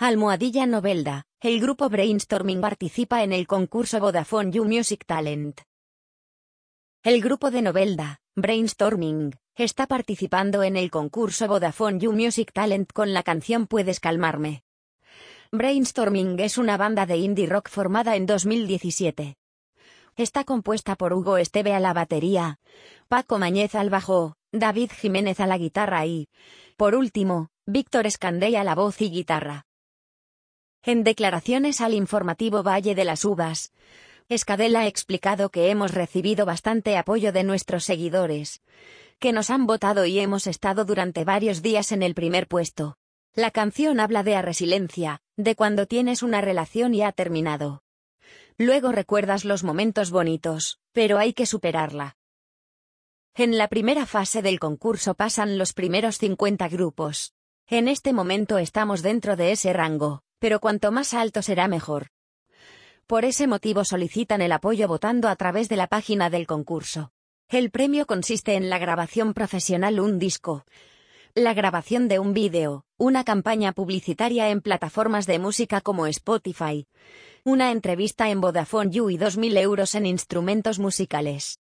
Almohadilla Novelda, el grupo Brainstorming participa en el concurso Vodafone You Music Talent. El grupo de Novelda, Brainstorming, está participando en el concurso Vodafone You Music Talent con la canción Puedes calmarme. Brainstorming es una banda de indie rock formada en 2017. Está compuesta por Hugo Esteve a la batería, Paco Mañez al bajo, David Jiménez a la guitarra y, por último, Víctor Escandell a la voz y guitarra. En declaraciones al informativo Valle de las Uvas, Escandell ha explicado que hemos recibido bastante apoyo de nuestros seguidores, que nos han votado y hemos estado durante varios días en el primer puesto. La canción habla de resiliencia, de cuando tienes una relación y ha terminado. Luego recuerdas los momentos bonitos, pero hay que superarla. En la primera fase del concurso pasan los primeros 50 grupos. En este momento estamos dentro de ese rango, pero cuanto más alto será mejor. Por ese motivo solicitan el apoyo votando a través de la página del concurso. El premio consiste en la grabación profesional un disco, la grabación de un vídeo, una campaña publicitaria en plataformas de música como Spotify, una entrevista en Vodafone You y 2.000 euros en instrumentos musicales.